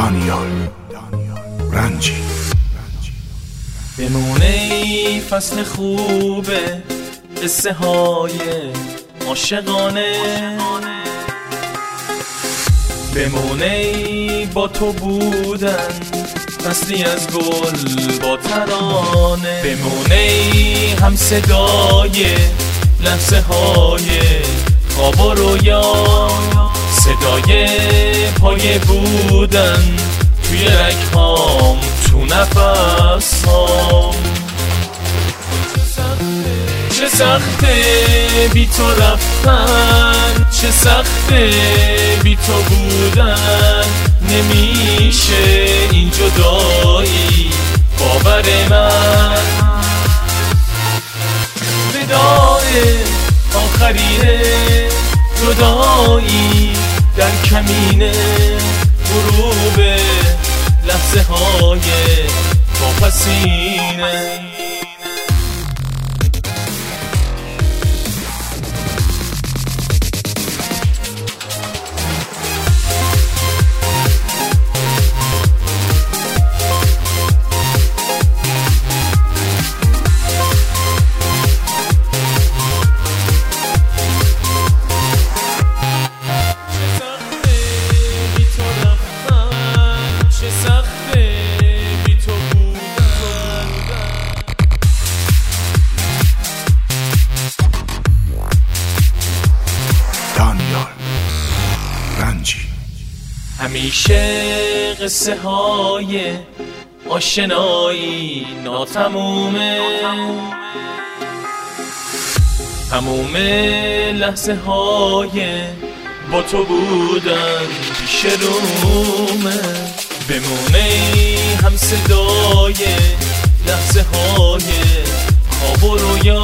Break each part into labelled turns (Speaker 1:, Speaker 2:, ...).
Speaker 1: دانیال رنجی.
Speaker 2: بمونه ای فصل خوبه، قصه های عاشقانه. بمونه ای با تو بودن، فصلی از گل با ترانه. بمونه ای هم صدای لحظه های خواب و رویا، صدای پای بودن توی رگهام، تو نفسام. چه سخته بی تو رفتن، چه سخته بی تو بودن. نمیشه این جدایی باور من. وداع آخرینه جدایی در کمینه، غروب لحظه های واپسینه. همیشه قصه های آشنایی ناتمومه، تموم لحظه های با تو بودن پیش رومه. بمونه هم صدای لحظه های خواب و رویا،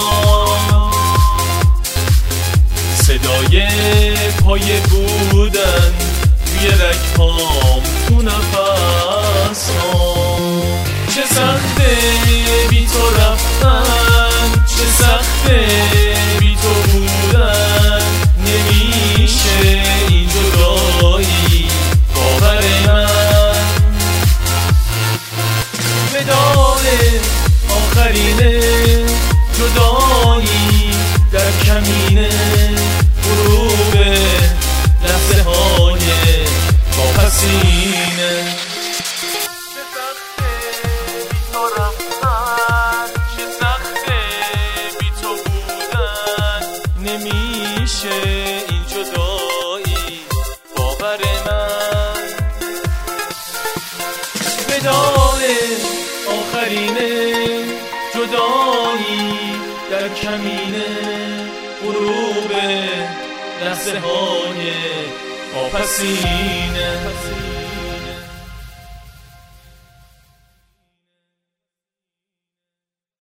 Speaker 2: صدای پای بودن توی رگهام، تو نفسام. چه سخته بی تو رفتن، چه سخته بی تو بودن. نمیشه این جدایی باور من. وداع آخرینه جدایی در کمینه، غروب لحظه های واپسینه. چه سخته بی تو رفتن، چه سخته بی تو بودن. نمیشه این جدایی باور من. وداع آخرینه جدایی در کمینه، غروب لحظه های واپسینه.